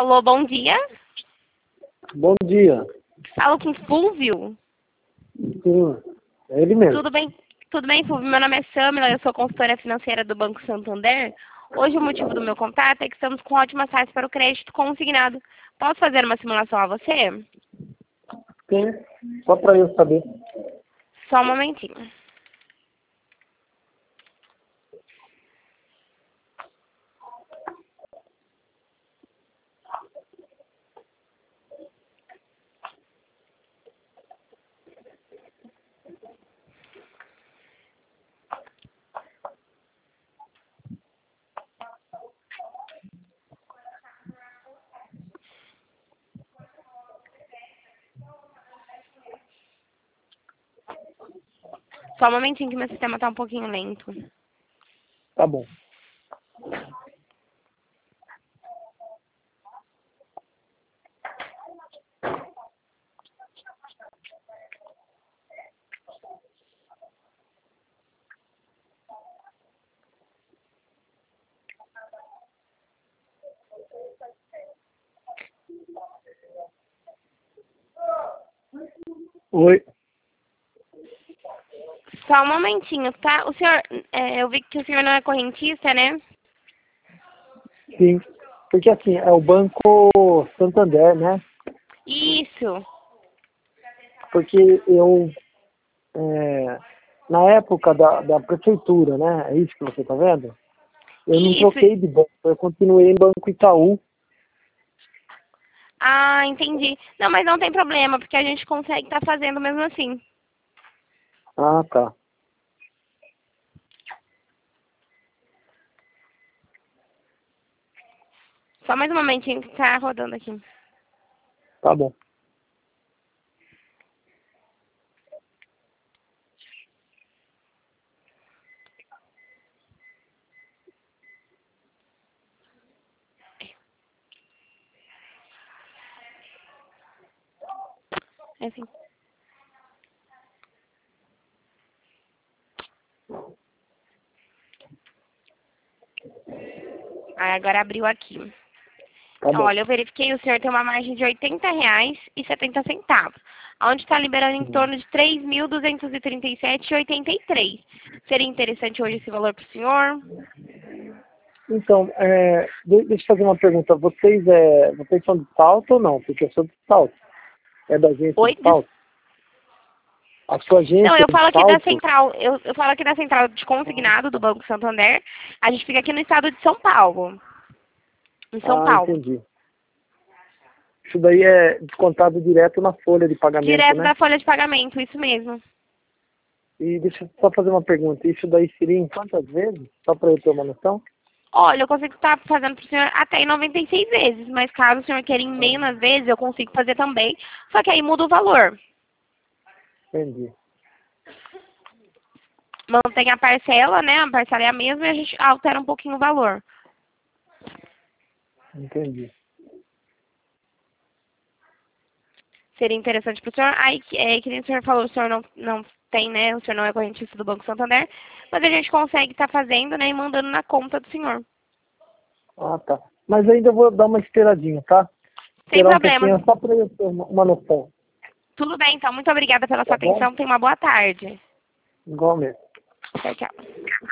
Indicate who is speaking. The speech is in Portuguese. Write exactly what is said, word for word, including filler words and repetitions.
Speaker 1: Alô, bom dia.
Speaker 2: Bom dia.
Speaker 1: Falo com Fulvio.
Speaker 2: Sim, é ele mesmo.
Speaker 1: Tudo bem? Tudo bem, Fulvio? Meu nome é Samila, eu sou consultora financeira do Banco Santander. Hoje o motivo do meu contato é que estamos com ótimas taxas para o crédito consignado. Posso fazer uma simulação a você?
Speaker 2: Sim, só para eu saber.
Speaker 1: Só um momentinho. Só um momentinho que meu sistema está um pouquinho lento.
Speaker 2: Tá bom. Oi.
Speaker 1: Só um momentinho, tá? O senhor, é, eu vi que o senhor não é correntista, né?
Speaker 2: Sim. Porque assim, é o Banco Santander, né?
Speaker 1: Isso.
Speaker 2: Porque eu, é, na época da, da prefeitura, né? É isso que você tá vendo? Eu não
Speaker 1: Isso.
Speaker 2: troquei de banco, eu continuei em Banco Itaú.
Speaker 1: Ah, entendi. Não, mas não tem problema, porque a gente consegue estar fazendo mesmo assim.
Speaker 2: Ah, tá.
Speaker 1: Só mais um momentinho que tá rodando aqui.
Speaker 2: Tá bom.
Speaker 1: É assim. Ah, agora abriu aqui.
Speaker 2: Tá bom.
Speaker 1: Olha, eu verifiquei, o senhor tem uma margem de oitenta reais e setenta centavos, onde está liberando em torno de três mil duzentos e trinta e sete reais e oitenta e três centavos. Seria interessante hoje esse valor para o senhor?
Speaker 2: Então, é, de- deixa eu fazer uma pergunta. Vocês, é, vocês são de Salto ou não? Porque eu sou de Salto. É da agência
Speaker 1: Oi?
Speaker 2: de
Speaker 1: Des-
Speaker 2: Salto? A sua
Speaker 1: Não,
Speaker 2: agência
Speaker 1: eu
Speaker 2: é de
Speaker 1: falo aqui da
Speaker 2: Salto?
Speaker 1: central, eu, eu falo aqui da central de consignado do Banco Santander. A gente fica aqui no estado de São Paulo. Em São
Speaker 2: Ah,
Speaker 1: Paulo.
Speaker 2: entendi. Isso daí é descontado direto na folha de pagamento,
Speaker 1: Direto
Speaker 2: né?
Speaker 1: da folha de pagamento, isso mesmo.
Speaker 2: E deixa eu só fazer uma pergunta. Isso daí seria em quantas vezes? Só para eu ter uma noção?
Speaker 1: Olha, eu consigo estar fazendo para o senhor até em noventa e seis vezes, mas caso o senhor queira em menos vezes, eu consigo fazer também, só que aí muda o valor.
Speaker 2: Entendi.
Speaker 1: Mantém a parcela, né? A parcela é a mesma e a gente altera um pouquinho o valor.
Speaker 2: Entendi.
Speaker 1: Seria interessante para o senhor. Aí, é, que nem o senhor falou, o senhor não, não tem, né? O senhor não é correntista do Banco Santander, mas a gente consegue estar fazendo, né? E mandando na conta do senhor.
Speaker 2: Ah, tá. Mas ainda vou dar uma esperadinha, tá?
Speaker 1: Sem
Speaker 2: Esperar um
Speaker 1: problemas.
Speaker 2: pouquinho, só para eu ter uma, uma noção.
Speaker 1: Tudo bem, então. Muito obrigada pela sua
Speaker 2: Tá bom?
Speaker 1: atenção. Tenha uma boa tarde.
Speaker 2: Igualmente.
Speaker 1: Tchau, tchau.